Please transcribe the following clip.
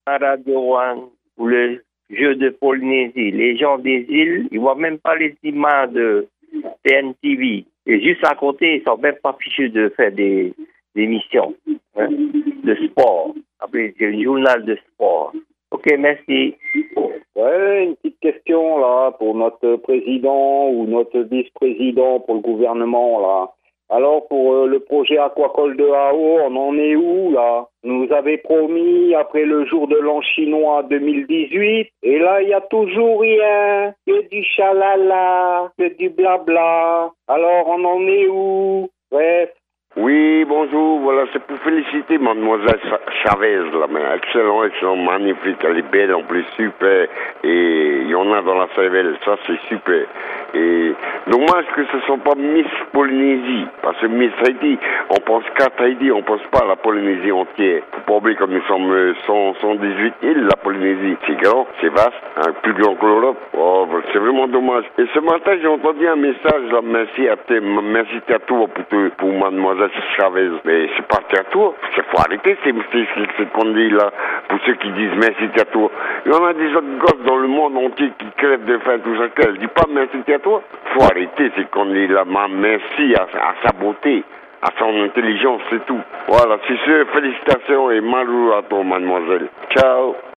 à Radio One pour le jeu de Polynésie. Les gens des îles, ils voient même pas les images de TNTV. Et juste à côté, ils sont même pas fichus de faire des émissions de sport. Après, c'est un journal de sport. Ok, merci. Ouais, une petite question là pour notre président ou notre vice-président pour le gouvernement là. Alors pour le projet aquacole de Hao, on en est où là? Nous avait promis après le jour de l'an chinois 2018 et là il y a toujours rien, que du chalala, que du blabla. Alors on en est où? Bref. Oui, bonjour, voilà, c'est pour féliciter mademoiselle Chavez, là, mais excellent, magnifique, elle est belle en plus, super, et il y en a dans la cervelle, ça c'est super. Et dommage que ce ne soit pas Miss Polynésie, parce que Miss Haïti, on pense qu'à Haïti, on pense pas à la Polynésie entière. Faut pas oublier que nous sommes 118 îles, la Polynésie, c'est grand, c'est vaste, hein, plus grand que l'Europe, oh, c'est vraiment dommage. Et ce matin, j'ai entendu un message, là, merci à toi pour mademoiselle Chavez, mais c'est pas à toi. Il faut arrêter ces conneries là. Pour ceux qui disent merci à toi. Il y en a des autres gosses dans le monde entier qui crèvent de faim, tout ça. Elle dit pas merci à toi. Faut arrêter ces conneries là. Merci à sa beauté, à son intelligence, c'est tout. Voilà, c'est ce. Félicitations et malou à toi, mademoiselle. Ciao.